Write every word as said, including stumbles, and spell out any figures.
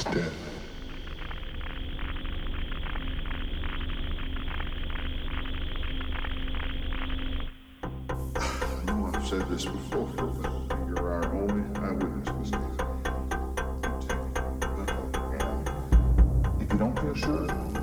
dead. I know I've said this before, but you're our only eyewitness, Mister And if you don't feel sure,